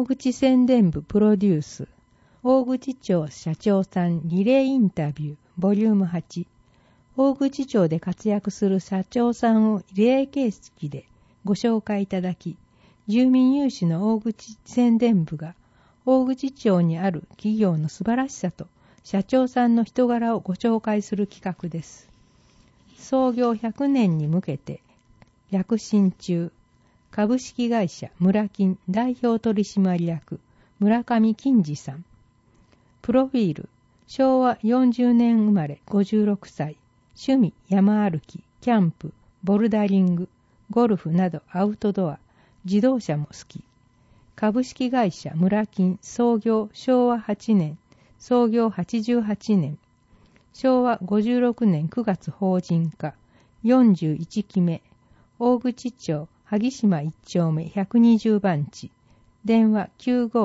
大口宣伝部プロデュース、大口町社長さんリレーインタビュー、ボリューム8。大口町で活躍する社長さんをリレー形式でご紹介いただき、住民有志の大口宣伝部が大口町にある企業の素晴らしさと社長さんの人柄をご紹介する企画です。創業100年に向けて躍進中、株式会社村金代表取締役村上金次さん。プロフィール、昭和40年生まれ56歳、趣味山歩き、キャンプ、ボルダリング、ゴルフなどアウトドア、自動車も好き。株式会社村金創業昭和8年、創業88年、昭和56年9月法人化、41期目、大口町萩島1丁目120番地、電話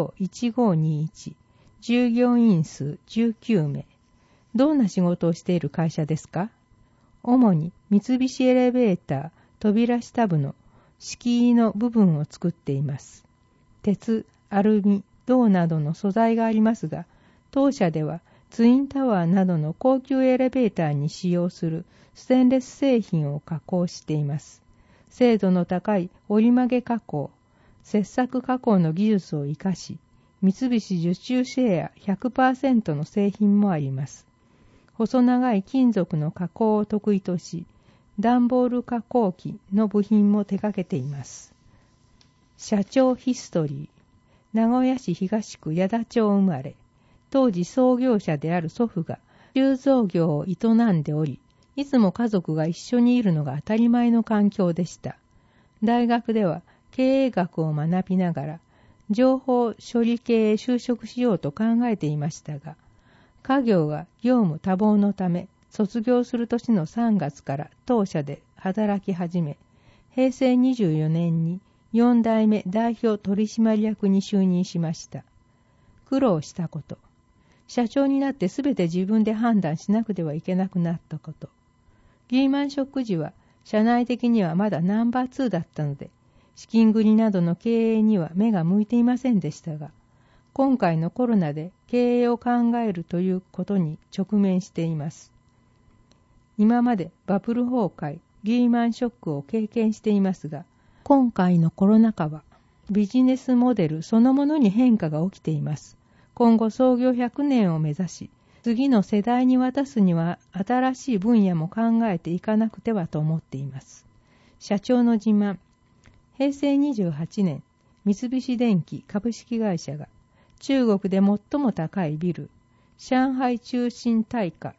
951521、従業員数19名。どんな仕事をしている会社ですか？主に三菱エレベーター、扉下部の敷居の部分を作っています。鉄、アルミ、銅などの素材がありますが、当社ではツインタワーなどの高級エレベーターに使用するステンレス製品を加工しています。精度の高い折り曲げ加工、切削加工の技術を生かし、三菱受注シェア 100% の製品もあります。細長い金属の加工を得意とし、段ボール加工機の部品も手掛けています。社長ヒストリー。名古屋市東区矢田町生まれ、当時創業者である祖父が鋳造業を営んでおり、いつも家族が一緒にいるのが当たり前の環境でした。大学では経営学を学びながら、情報処理系へ就職しようと考えていましたが、家業が業務多忙のため、卒業する年の3月から当社で働き始め、平成24年に4代目代表取締役に就任しました。苦労したこと。社長になってすべて自分で判断しなくてはいけなくなったこと。リーマンショック時は社内的にはまだナンバー2だったので、資金繰りなどの経営には目が向いていませんでしたが、今回のコロナで経営を考えるということに直面しています。今までバブル崩壊、リーマンショックを経験していますが、今回のコロナ禍はビジネスモデルそのものに変化が起きています。今後創業100年を目指し、次の世代に渡すには新しい分野も考えていかなくてはと思っています。社長の自慢。平成28年、三菱電機株式会社が中国で最も高いビル、上海中心大火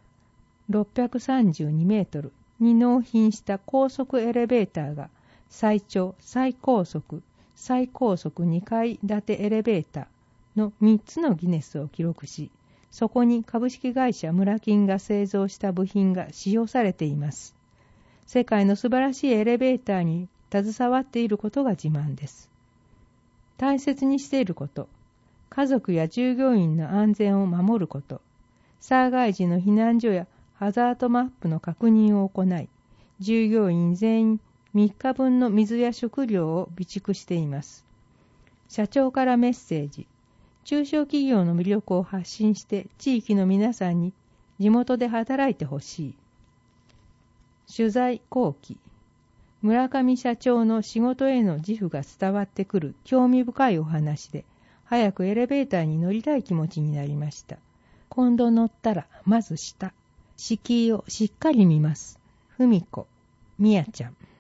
632メートルに納品した高速エレベーターが最長、最高速2階建てエレベーターの3つのギネスを記録し、そこに株式会社村金が製造した部品が使用されています。世界の素晴らしいエレベーターに携わっていることが自慢です。大切にしていること、家族や従業員の安全を守ること、災害時の避難所やハザードマップの確認を行い、従業員全員3日分の水や食料を備蓄しています。社長からメッセージ。中小企業の魅力を発信して地域の皆さんに地元で働いてほしい。取材後期。村上社長の仕事への自負が伝わってくる興味深いお話で、早くエレベーターに乗りたい気持ちになりました。今度乗ったらまず下。敷居をしっかり見ます。ふみこ、みやちゃん。